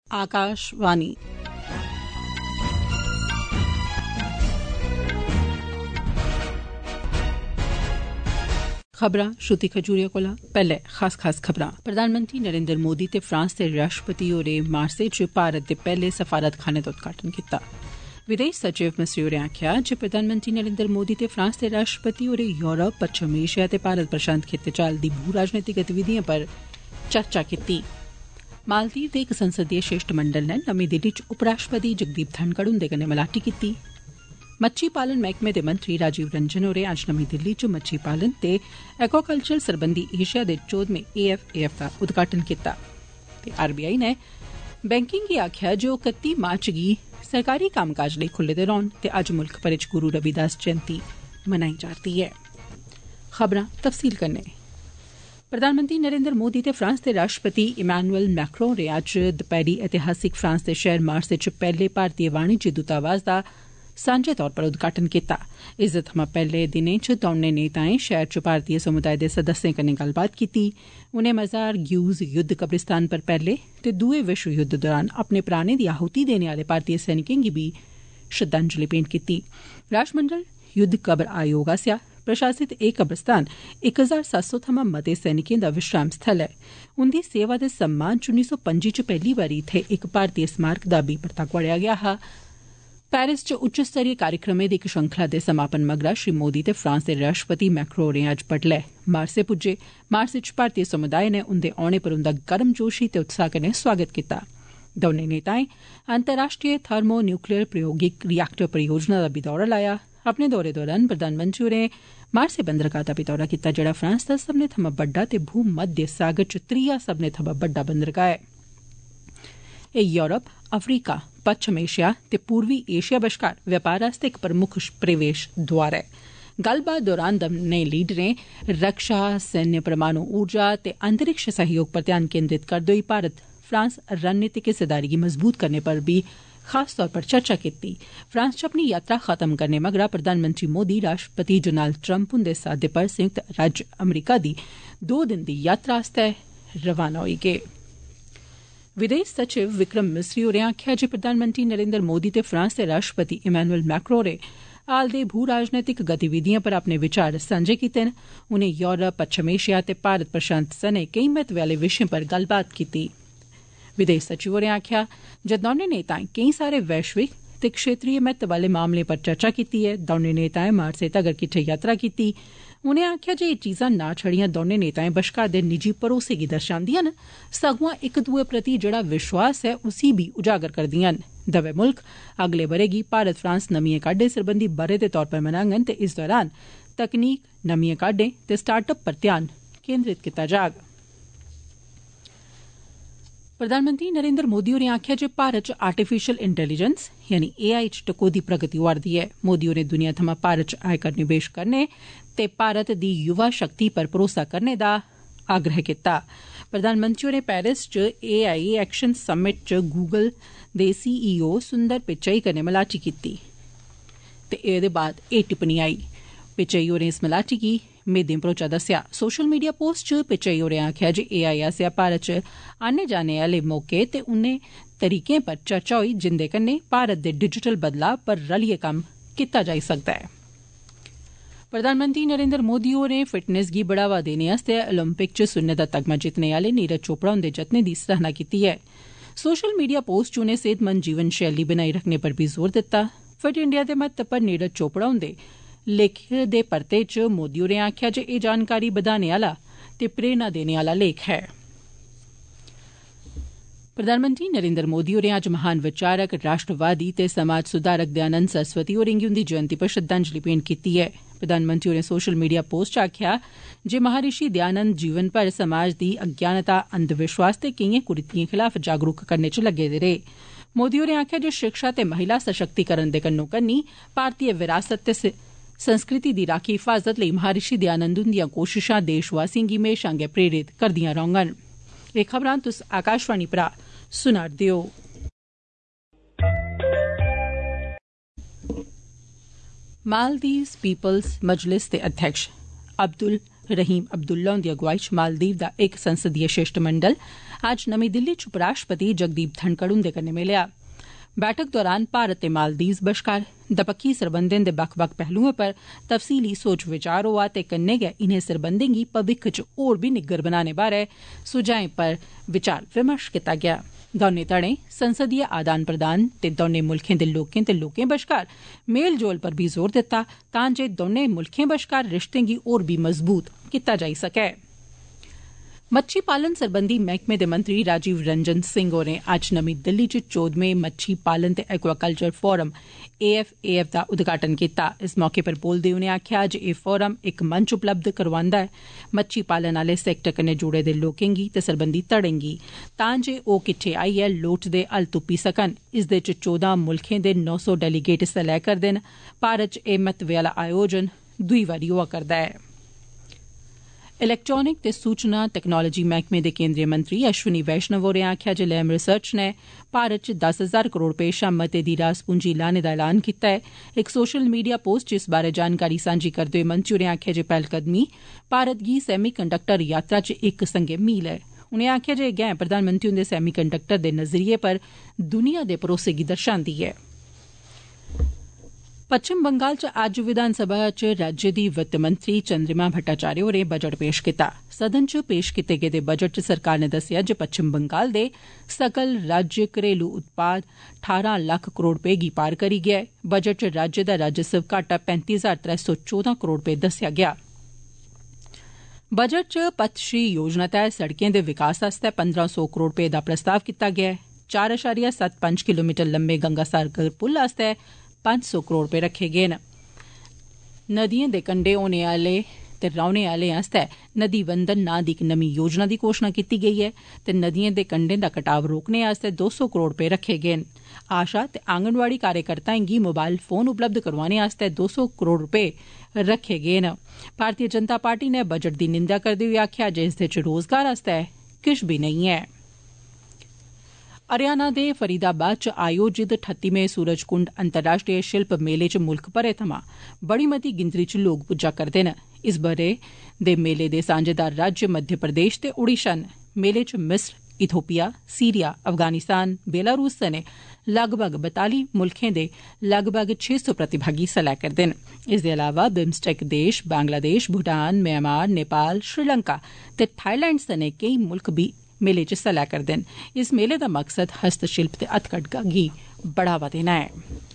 आकाशवाणी खबरां श्रुति खजूरिया कोला पैहले खास खबरां। प्रधानमंत्री नरेंद्र मोदी ते फ्रांस दे राष्ट्रपति होरें मार्से च भारत दे पैहले सफारतखाने दा उद्घाटन कीता। विदेश सचिव मिस्री होरें आखेआ जे प्रधानमंत्री नरेंद्र मोदी ते फ्रांस दे राष्ट्रपति होरें यूरोप, पच्छम एशिया ते भारत प्रशांत खित्ते च हाल दी भू राजनीतिक गतिविधिएं पर चर्चा कीती। मालदीव दे इक संसदीय शिष्टमंडल नै नमीं दिल्ली च उपराष्ट्रपति जगदीप धनखड़ हुंदे कन्नै मलाटी कीती। मच्छी पालन मैह्कमे दे मंत्री राजीव रंजन होरें अज्ज नमीं दिल्ली च मच्छी पालन ते एक्वाकल्चर सरबंधी एशिया दे 14वें AFAF दा उद्घाटन कीता। RBI नै बैंकें गी आखेआ जे ओह् 31 मार्च गी सरकारी कम्मकाज लेई खुल्ले दे रौह्न ते अज्ज मुल्ख भरै च गुरु रविदास जयंती मनाई जा'रदी ऐ। खबरां तफसील कन्नै। प्रधानमंत्री नरेंद्र मोदी ते फ्रांस दे राष्ट्रपति इमैनुअल मैक्रों होरें अज्ज दपैह्री ऐतिहासिक फ्रांस दे शैह्र मार्से च पैह्ले भारतीय वाणिज्य दूतावास दा सांझे तौर पर उद्घाटन कीता। इसदे थमां पैह्ले दिनें च दौनें नेताएं शैह्र च भारतीय समुदाय दे सदस्यें कन्नै गल्लबात कीती। उनें मजार ग्यूज युद्ध कब्रिस्तान पर पैह्ले ते दुए विश्व युद्ध दौरान अपने प्राणें दी आहुति देने आले भारतीय सैनिकें गी बी श्रद्धांजलि भेंट कीती। राष्ट्रमंडल युद्ध कब्र आयोग आसेआ प्रशासित एह् कब्रिस्तान 1700 थमां मते सैनिकें दा विश्राम स्थल ऐ। उंदी सेवा दे सम्मान च 1925 च पैह्ली बारी इत्थै इक भारतीय स्मारक दा बी परता गोआड़ेआ गेआ हा। पेरिस च उच्च स्तरीय कार्यक्रमें दी इक श्रृंखला दे समापन मगरा श्री मोदी ते फ्रांस दे राष्ट्रपति मैक्रों होरें अज्ज बड्डलै मार्से पुज्जे। मार्से च भारतीय समुदाय नै उंदे औने पर उंदा गर्मजोशी ते उत्साह कन्नै स्वागत कीता। दौनें नेताएं अंतर्राष्ट्रीय थर्मो न्यूक्लियर प्रायोगिक रिएक्टर परियोजना दा बी दौरा लाया। अपने दौरे दौरान प्रधानमंत्री होरें मार्से बंदरगाह दा बी दौरा कीता, जेह्ड़ा फ्रांस दा सब्भनें थमां बड्डा ते भूमध्य सागर च त्रीया सब्भनें थमां बड्डा बंदरगाह ऐ। एह् यूरोप, अफ्रीका, पच्छम एशिया ते पूर्वी एशिया बश्कार व्यापार आस्तै इक प्रमुख प्रवेश द्वार ऐ। गल्लबात दौरान दौनें लीडरें रक्षा, सैन्य, परमाणु ऊर्जा ते अंतरिक्ष सहयोग पर ध्यान केंद्रित करदे होई भारत फ्रांस रणनीतिक हिस्सेदारी गी मजबूत करने पर बी खास तौर पर चर्चा कीती। फ्रांस च अपनी यात्रा खत्म करने मगरा प्रधानमंत्री मोदी राष्ट्रपति डोनाल्ड ट्रंप हुंदे साद्दे पर संयुक्त राज्य अमरीका दी 2 दिन दी यात्रा आस्तै रवाना होई गे। विदेश सचिव विक्रम मिस्री होरें आखेआ जे प्रधानमंत्री नरेंद्र मोदी ते फ्रांस दे राष्ट्रपति इमैनुअल मैक्रों होरें हाल दे भू राजनीतिक गतिविधिएं पर अपने विचार सांझे कीते न। उनें यूरोप, पच्छम एशिया ते भारत प्रशांत सने केई महत्वै आले विशें पर गल्लबात कीती। विदेश सचिव होरें आखेआ जे दौनें नेताएं केई सारे वैश्विक ते क्षेत्रीय महत्व आले मामलें पर चर्चा कीती ऐ। दौनें नेताएं मार्से तगर किट्ठे यात्रा कीती। उनें आखेआ जे एह् चीजां ना छड़ियां दौनें नेताएं बश्कार दे निजी भरोसे गी दर्शांदियां न, सगुआं इक दुए प्रति जेह्ड़ा विश्वास ऐ उसी बी उजागर करदियां न। दवै मुल्ख अगले ब'रे गी भारत फ्रांस नमिएं काह्डें सरबंधी ब'रे दे तौर पर मनाङन ते इस दौरान तकनीक, नमिएं काह्डें ते स्टार्टअप पर ध्यान केंद्रित कीता जाग। प्रधानमंत्री नरेंद्र मोदी होरें आखेआ जे भारत च आर्टिफिशियल इंटेलीजेंस यानी AI च टकोह्दी प्रगति होआ'रदी ऐ। मोदी होरें दुनिया थमां भारत च आयकर निवेश करने ते भारत दी युवा शक्ति पर भरोसा करने दा आग्रह कीता। प्रधानमंत्री होरें पेरिस च AI एक्शन समिट च गूगल दे CEO सुंदर पिचाई कन्नै मलाटी कीती ते एह्दे बाद एह् टिप्पणी आई। पिचाई होरें इस मलाटी गी मेदें भरोचा दस्सेआ। सोशल मीडिया पोस्ट च पिचाई होरें आखेआ जे AI आसेआ भारत च आने जाने आले मौके ते उनें तरीकें पर चर्चा होई जिंदे कन्नै भारत दे डिजिटल बदलाव पर रलियै कम्म कीता जाई सकदा ऐ। प्रधानमंत्री नरेंद्र मोदी होरें फिटनेस गी बढ़ावा देने आस्तै ओलंपिक च सुन्ने दा तगमा जित्तने आले नीरज चोपड़ा हुंदे जतनें दी सराहना कीती ऐ। सोशल मीडिया पोस्ट च उनें सेहतमंद जीवन शैली बनाई रखने पर बी जोर दित्ता। फिट इंडिया दे महत्व पर नीरज चोपड़ा हुंदे लेखे दे परते च मोदी होरें आखेआ जे एह् जानकारी बधाने आला ते प्रेरणा देने आला लेख ऐ। प्रधानमंत्री नरेंद्र मोदी होरें अज्ज महान विचारक, राष्ट्रवादी ते समाज सुधारक दयानंद सरस्वती होरें गी उंदी जयंती पर श्रद्धांजलि भेंट कीती ऐ। प्रधानमंत्री होरें सोशल मीडिया पोस्ट च आखेआ जे महर्षि दयानंद जीवन भर समाज दी अज्ञानता, अंधविश्वास ते केइएं कुरीतियें खिलाफ जागरूक करने च लग्गे दे रेह्। मोदी होरें आखेआ जे शिक्षा ते महिला सशक्तिकरण दे कन्नो कन्नी भारतीय विरासत ते संस्कृति दी राखी हिफाजत लेई महर्षि दयानंद हुंदियां कोशिशां देशवासिएं गी म्हेशां गै प्रेरित करदियां रौह्ङन। एह् खबरां तुस आकाशवाणी परा सुना'रदे ओ। मालदीव्स पीपल्स मजलिस दे अध्यक्ष अब्दुल रहीम अब्दुल्ला हुंदी अगुवाई च मालदीव दा इक संसदीय शिष्टमंडल अज्ज नमीं दिल्ली च उपराष्ट्रपति जगदीप धनखड़ हुंदे कन्नै मिलेआ। बैठक दौरान भारत ते मालदीव बश्कार दपक्खी सरबंधें दे बक्ख-बक्ख पहलुएं पर तफसीली सोच विचार होआ ते कन्नै गै इनें सरबंधें गी भविक्ख च होर बी निग्गर बनाने बारै सुझाएं पर विचार विमर्श कीता गेआ। दौनें धड़ें संसदीय आदान प्रदान ते दौनें मुल्खें दे लोकें बश्कार मेल जोल पर बी जोर दित्ता तां जे दौनें मुल्खें बश्कार रिश्तें गी होर बी मजबूत कीता जाई सकै। मच्छी पालन सरबंधी मैहकमे दे मंत्री राजीव रंजन सिंह होरें अज्ज नमीं दिल्ली च 14वें मच्छी पालन ते एक्वाकल्चर फोरम AFAF दा उद्घाटन कीता। इस मौके पर बोलदे उनें आखेआ जे एह् फोरम इक मंच उपलब्ध करवांदा ऐ मच्छी पालन आले सैक्टर कन्नै जुड़े दे लोकें गी ते सरबंधी धड़ें गी तां जे ओह् किट्ठे आइयै लोड़चदे हल तुप्पी सकन। इसदे च 14 मुल्खें दे 900 डेलीगेट हिस्सा लै करदे न। भारत च एह् महत्वै आला आयोजन दुई बारी होआ करदा ऐ। इलैक्ट्रानिक ते सूचना तकनालोजी मैहकमे दे केंद्रीय मंत्री अश्विनी वैष्णव होरें आखेआ जे लैम रिसर्च नै भारत च 10,000 करोड़ रपेऽ शा मते दी रास पूंजी लाने दा ऐलान कीता ऐ। इक सोशल मीडिया पोस्ट च इस बारै जानकारी सांझी करदे होई मंत्री होरें आखेआ जे पैह्लकदमी भारत गी सैमी कंडक्टर यात्रा च इक संगे मील ऐ। उनें आखेआ जे एह् गैं प्रधानमंत्री हुंदे सैमी कंडक्टर दे नजरिये पर दुनिया दे भरोसे गी दर्शांदी ऐ। पच्छम बंगाल च अज्ज विधानसभा च राज्य दी वित्त मंत्री चंद्रिमा भट्टाचार्य होरें बजट पेश कीता। सदन च पेश कीते गेदे बजट च सरकार ने दस्सेआ जे पच्छम बंगाल दे सकल राज्य घरेलू उत्पाद 18 लक्ख करोड़ रपेऽ गी पार करी गेआ ऐ। बजट च राज्य दा राजस्व घाटा 35,314 करोड़ रपेऽ दस्सेआ गेआ। बजट च पथश्री योजना तैह्त सड़कें दे विकास आस्तै 1,500 करोड़ रपेऽ दा प्रस्ताव कीता गेआ ऐ। 4.75 किलोमीटर लम्मे गंगासागर पुल आस्तै 500 करोड़ रपेऽ रखे गे न। नदियें दे कंढे होने आले ते रौह्ने आलें आस्तै नदी वंदन नां दी इक नमीं योजना दी घोषणा कीती गेई ऐ ते नदियें दे कंढे दा कटाव रोकने आस्तै 200 करोड़ रपेऽ रखे गे न। आशा ते आंगनवाड़ी कार्यकर्ताएं गी मोबाइल फोन उपलब्ध करोआने आस्तै 200 करोड़ रपेऽ रखे गे न। भारतीय जनता पार्टी नै बजट दी निंदेआ करदे होई आखेआ जे इसदे च रोजगार आस्तै किश बी नेईं ऐ। हरियाणा दे फरीदाबाद च आयोजित 38वें सूरजकुंड अंतर्राष्ट्रीय शिल्प मेले च मुल्ख भरै थमां बड़ी मती गिनतरी च लोक पुज्जा करदे न। इस ब'रे दे मेले दे सांझेदार राज्य मध्य प्रदेश ते ओडिशा न। मेले च मिस्र, इथोपिया, सीरिया, अफगानिस्तान, बेलारूस सने लगभग 42 मुल्खें दे लगभग 600 प्रतिभागी हिस्सा लै करदे न। इसदे अलावा बिम्सटेक देश, बांग्लादेश, भूटान, म्यांमार, नेपाल, श्रीलंका ते थाईलैंड सने केई मुल्ख बी मेले च हिस्सा लै करदे न। इस मेले दा मकसद हस्तशिल्प ते हथकरघा गी बढ़ावा देना ऐ।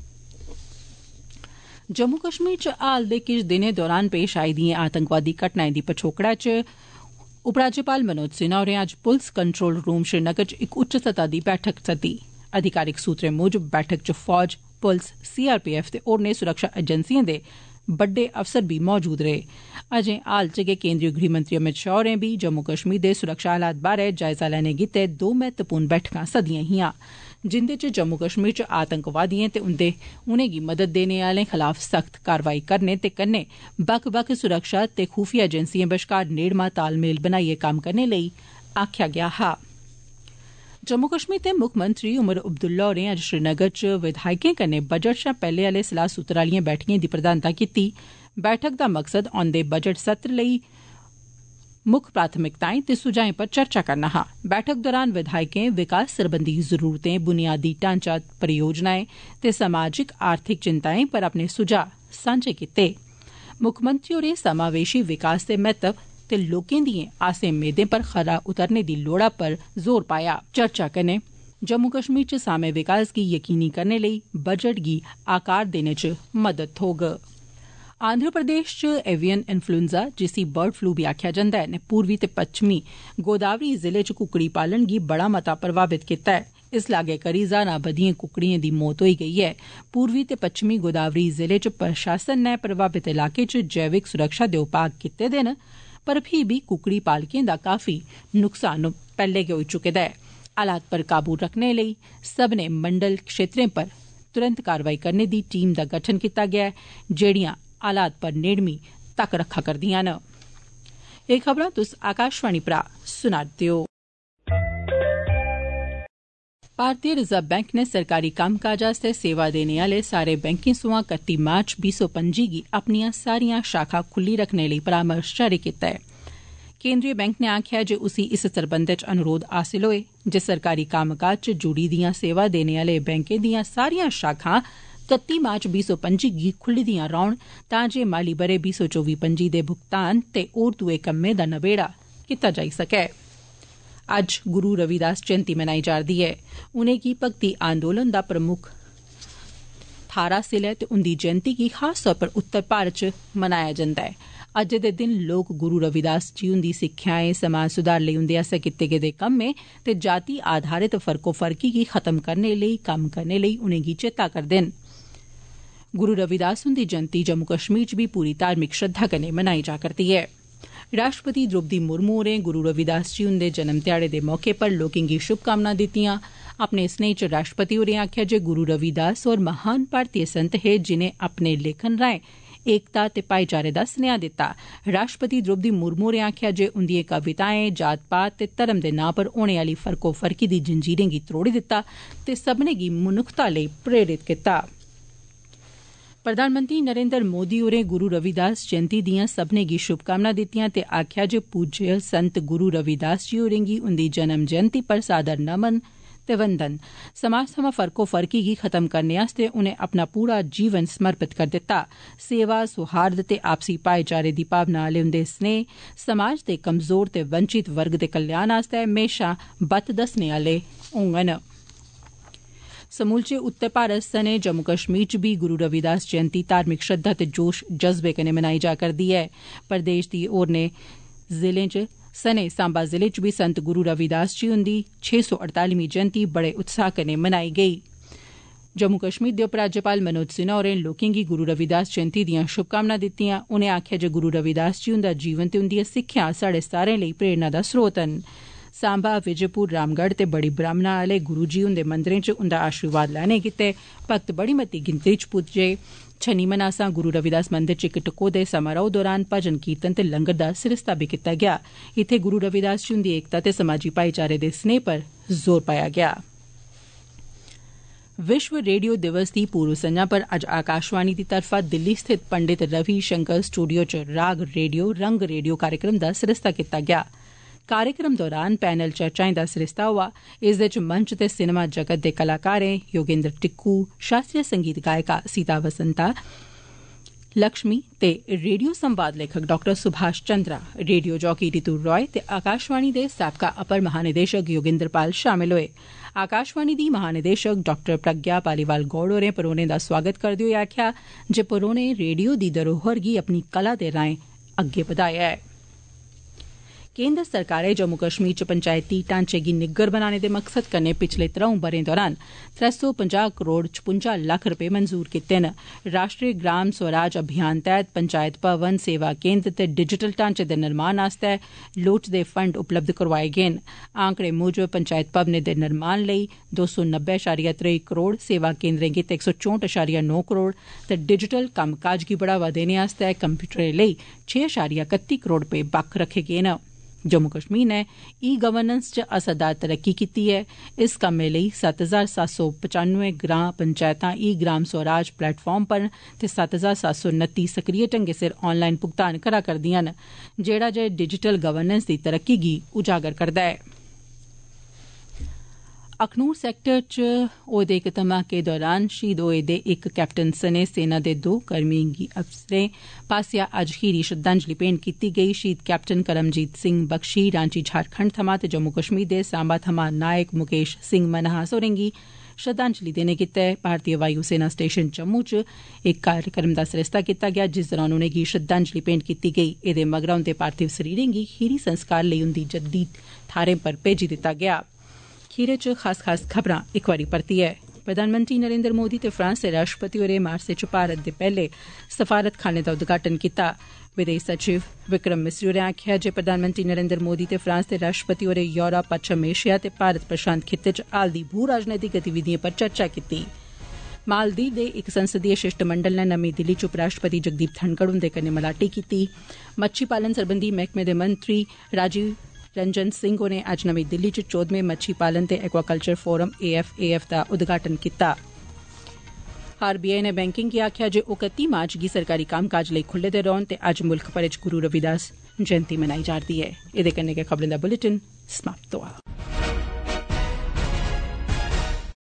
जम्मू कश्मीर च हाल दे किश दिनें दौरान पेश आई दिएं आतंकवादी घटनाएं दी पछोकड़ा च उपराज्यपाल मनोज सिन्हा होरें अज्ज पुलस कंट्रोल रूम श्रीनगर च इक उच्च सतह दी बैठक सद्दी। अधिकारिक सूत्रें मूजब बैठक च फौज, पुलस, CRPF ते होरनें सुरक्षा एजेंसिएं दे बड्डे अफसर बी मौजूद रेह्। अजें हाल च गै केंद्रीय गृहमंत्री अमित शाह होरें बी जम्मू कश्मीर दे सुरक्षा हालात बारै जायजा लैने गित्तै 2 महत्वपूर्ण बैठकां सद्दियां हियां जिंदे च जम्मू कश्मीर च आतंकवादिएं ते उनेंगी मदद देने आलें खलाफ सख्त कारवाई करने ते कन्नै बक्ख बक्ख सुरक्षा ते खुफिया एजेंसिएं बश्कार नेड़मा तालमेल बनाइयै कम्म करने लेई आखेआ गेआ हा। जम्मू कश्मीर दे मुक्खमंत्री उमर अब्दुल्ला होरें अज्ज श्रीनगर च विधायकें कन्नै बजट शा पैह्ले आले सलाह सूत्र आलिएं बैठकें दी प्रधानता कीती। बैठक दा मकसद औंदे बजट सत्र लेई मुक्ख प्राथमिकताएं ते सुझाएं पर चर्चा करना हा। बैठक दौरान विधायकें विकास सरबंधी जरूरतें, बुनियादी ढांचा परियोजनाएं ते समाजिक आर्थिक चिंताएं पर अपने सुझाऽ सांझे कीते। मुक्खमंत्री होरें समावेशी विकास दे महत्व ते लोकें दिएं आसें मेदें पर खरा उतरने दी लोड़ा पर जोर पाया। चर्चा कन्नै जम्मू कश्मीर च सामे विकास गी यकीनी करने लेई बजट गी आकार देने च मदद थ्होग। आंध्र प्रदेश च एवियन इन्फ्लुएंजा जिसी बर्ड फ्लू बी आखेआ जंदा ऐ ने पूर्वी ते पच्छमी गोदावरी जिले च कुकड़ी पालन गी बड़ा मता प्रभावित कीता है। इस लागै करी ज्हारां बधिएं कुकड़ियें दी मौत होई गेई ऐ। पूर्वी ते पच्छमी गोदावरी जिले च प्रशासन नै प्रभावित इलाके च जैविक सुरक्षा दे उपाऽ कीते दे न पर फ्ही बी कुकड़ी पालकें दा काफी नुकसान पैह्ले गै होई चुके दा ऐ। हालात पर काबू रखने लेई सब्बने मंडल क्षेत्रें पर तुरंत कारवाई करने दी टीम दा गठन कीता गेआ ऐ जेड़ियां हालात पर नेड़मी तक रखा करदियां न। एह् खबरां तुस आकाशवाणी परा सुना''रदे ओ। भारतीय रिजर्व बैंक नै सरकारी कम्मकाज आस्तै सेवा देने आले सारे बैंकें सोयां 31 मार्च 2025 गी अपनियां सारियां शाखां खुल्ली रखने लेई परामर्श जारी कीता ऐ। केंद्रीय बैंक ने आखेआ जे उसी इस सरबंधै च अनुरोध हासिल होए जे सरकारी कम्मकाज च जुड़ी दियां सेवा देने आले बैंकें दियां सारियां शाखां 31 मार्च 2025 गी खुल्ली दियां रौह्न तां जे माली ब'रे 2024-25 दे भुगतान ते होर दुए कम्में दा नबेड़ा कीता जाई सकै। अज्ज गुरु रविदास जयंती मनाई जा'रदी ऐ। उनेंगी भक्ति आंदोलन दा प्रमुख थाह्र हासिल ऐ ते उंदी जयंती गी खास तौर पर उत्तर भारत च मनाया जंदा ऐ। अज्ज दे दिन लोक गुरु रविदास जी हुंदी सिक्खेआएं, समाज सुधार लेई उंदे आस्सेआ कीते गेदे कम्में ते जाति आधारित फर्कोफर्की गी खत्म करने लेई कम्म करने लेई उनेंगी चेता करदे न। गुरु रविदास हुंदी जयंती जम्मू कश्मीर च बी पूरी धार्मिक श्रद्धा कन्नै मनाई जा करदी ऐ। राष्ट्रपति द्रौपदी मुर्मू होरें गुरु रविदास जी हुंदे जन्म ध्याड़े दे मौके पर लोकें गी शुभकामनां दित्तियां। अपने स्नेह च राष्ट्रपति होरें आखेआ जे गुरु रविदास होर महान भारतीय संत हे जिनें अपने लेखन राएं एकता ते भाईचारे दा सनेहा दित्ता। राष्ट्रपति द्रौपदी मुर्मू होरें आखेआ जे उंदिएं कविताएं जात पात ते धर्म दे नां पर होने आली फर्कोफर्की दी जंजीरें गी त्रोड़ी दित्ता ते सब्भनें गी मनुक्खता लेई प्रेरित कीता। प्रधानमंत्री नरेंद्र मोदी होरें गुरु रविदास जयंती दियां सब्भनें गी शुभकामनां दित्तियां ते आखेआ जे पूज्य संत गुरु रविदास जी होरें गी उंदी जन्म जयंती पर सादर नमन ते वंदन। समाज थमां फर्कोफर्की गी खत्म करने आस्तै उनें अपना पूरा जीवन समर्पित करी दित्ता। सेवा, सौहार्द ते आपसी भाईचारे दी भावना आले उंदे स्नेह समाज दे कमजोर ते वंचित वर्ग दे कल्याण आस्तै म्हेशां बत्त दस्सने आले होङन। समूलचे उत्तर भारत सने जम्मू कश्मीर च बी गुरु रविदास जयंती धार्मिक श्रद्धा ते जोश जज्बे कन्नै मनाई जा करदी ऐ। प्रदेश दी होरनें जिलें च सने सांबा जिले च बी संत गुरु रविदास जी हुंदी 648वीं जयंती बड़े उत्साह कन्नै मनाई गेई। जम्मू कश्मीर दे उपराज्यपाल मनोज सिन्हा होरें लोकें गी गुरु रविदास जयंती दियां शुभकामनां दित्तियां। उनें आखेआ जे गुरु रविदास जी हुंदा जीवन ते उंदियां सिक्खेयां साढ़े सारें लेई प्रेरणा दा स्रोत न। सांबा, विजयपुर, रामगढ़ ते बड़ी ब्राह्मणा आले गुरु जी हुंदे मंदरें च उंदा आशीर्वाद लैने गित्तै भक्त बड़ी मती गिनतरी च पुज्जे। शनि मनासा गुरु रविदास मंदिर च इक टकोह्दे समारोह दौरान भजन कीर्तन ते लंगर दा सरिस्ता बी कीता गेआ। इत्थै गुरु रविदास जी हुंदी एकता ते समाजी भाईचारे दे स्नेह पर जोर पाया गेआ। विश्व रेडियो दिवस दी पूर्व संझा पर अज्ज आकाशवाणी दी तरफा दिल्ली स्थित पंडित रवि शंकर स्टूडियो च राग रेडियो रंग रेडियो कार्यक्रम दा सरिस्ता कीता गेआ। कार्यक्रम दौरान पैनल चर्चाएं दा सरिस्ता होआ। इसदे च मंच ते सिनेमा जगत दे कलाकारें योगेंद्र टिक्कू, शास्त्रीय संगीत गायिका सीता वसंता लक्ष्मी ते रेडियो संवाद लेखक Dr Subhash Chandra, radio jockey Ritu Roy ते आकाशवाणी दे साबका अपर महानिदेशक योगेंद्र पाल शामिल होए। आकाशवाणी दी महानिदेशक डॉ प्रज्ञा पालीवाल गौड़ होरें परौहने दा स्वागत करदे होई आखेआ जे परौहने रेडियो दी धरोहर गी अपनी कला दे राएं अग्गे बधाया ऐ। केंद्र सरकारै जम्मू कश्मीर च पंचायती ढांचे गी निग्गर बनाने दे मकसद कन्नै पिछले 3 ब'रें दौरान 350 करोड़ 56 लक्ख रपे मंजूर कीते न। राष्ट्रीय ग्राम स्वराज अभियान तैह्त पंचायत भवन, सेवा केंद्र ते डिजिटल ढांचे दे निर्माण आस्तै लोड़चदे फंड उपलब्ध करोआए गे न। आंकड़े मूजब पंचायत भवनें दे निर्माण लेई 290.3 करोड़, सेवा केंद्रें गित्तै 164.9 करोड़ ते डिजिटल कम्मकाज गी बढ़ावा देने आस्तै कंप्यूटरें लेई 6.31 करोड़ रपे बक्ख रखे गे न। जम्मू कश्मीर नै ई गवर्नेंस च असरदार तरक्की कीती ऐ। इस कम्मै लेई 7,795 ग्राम पंचायतां ई ग्राम स्वराज प्लेटफार्म पर ते 7,729 सक्रिय ढंगै सिर ऑनलाइन भुगतान करा करदियां न, जेह्ड़ा जे डिजिटल गवर्नेंस दी तरक्की गी उजागर करदा ऐ। अखनूर सैक्टर च होए दे इक धमाके दौरान शहीद होए दे इक कैप्टन सने सेना दे 2 कर्मियें गी अफसरें पास्सेआ अज्ज खीरी श्रद्धांजलि भेंट कीती गेई। शहीद कैप्टन करमजीत सिंह बख्शी रांची झारखंड थमां ते जम्मू कश्मीर दे सांबा थमां नायक मुकेश सिंह मनहास होरें गी श्रद्धांजलि देने गित्तै भारतीय वायु सेना स्टेशन जम्मू च इक कार्यक्रम दा सरिस्ता कीता गेआ, जिस दौरान उनेंगी श्रद्धांजलि भेंट कीती गेई। एह्दे मगरा उंदे पार्थिव शरीरें गी खीरी संस्कार लेई उंदी जद्दी थाह्रें पर भेजी दित्ता गेआ। खीरे च खास खबरां इक बारी परतियै। प्रधानमंत्री नरेंद्र मोदी ते फ्रांस दे राष्ट्रपति होरें मार्से च भारत दे पैह्ले सफारतखाने दा उद्घाटन कीता। विदेश सचिव विक्रम मिस्री होरें आखेआ जे प्रधानमंत्री नरेंद्र मोदी ते फ्रांस दे राष्ट्रपति होरें यूरोप, पच्छम एशिया ते भारत प्रशांत खित्ते च हाल दी भू राजनीतिक गतिविधिएं पर चर्चा कीती। मालदीव दे इक संसदीय शिष्टमंडल नै नमीं दिल्ली च उपराष्ट्रपति जगदीप धनखड़ हुंदे कन्नै मलाटी कीती। मच्छी पालन सरबंधी मैह्कमे दे मंत्री राजीव रंजन सिंह होरें अज्ज नमीं दिल्ली च 14वें मच्छी पालन ते एक्वाकल्चर फोरम AFAF दा उद्घाटन कीता। RBI नै बैंकें गी आखेआ जे ओह् 31 मार्च गी सरकारी कम्मकाज लेई खुल्ले दे रौह्न ते अज्ज मुल्ख भरै च गुरु रविदास जयंती मनाई जा'रदी ऐ। एह्दे कन्नै गै खबरें दा बुलेटिन समाप्त होआ।